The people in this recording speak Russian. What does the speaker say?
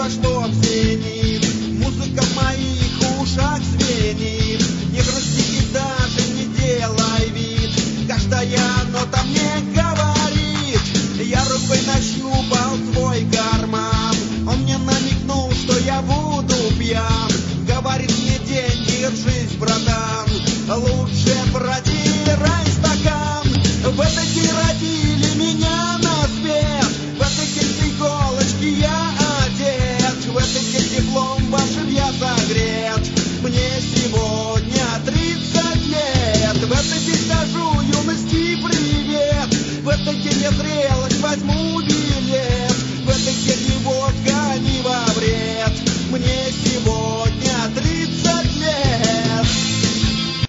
вошло в зенит, музыка в моих ушах звенит. Не грусти и даже не делай вид, каждая нота мне говорит. Я рукой нащупал свой карман, он мне намекнул, что я буду пьян. Говорит мне: деньги, держись, братан, лучше протирай стакан. В этой родили меня на свет, в этой иголочки я одет, в этой теплом вашим я согрет. Мне сегодня 30 лет, в этой скажу юности привет, в этой я зрел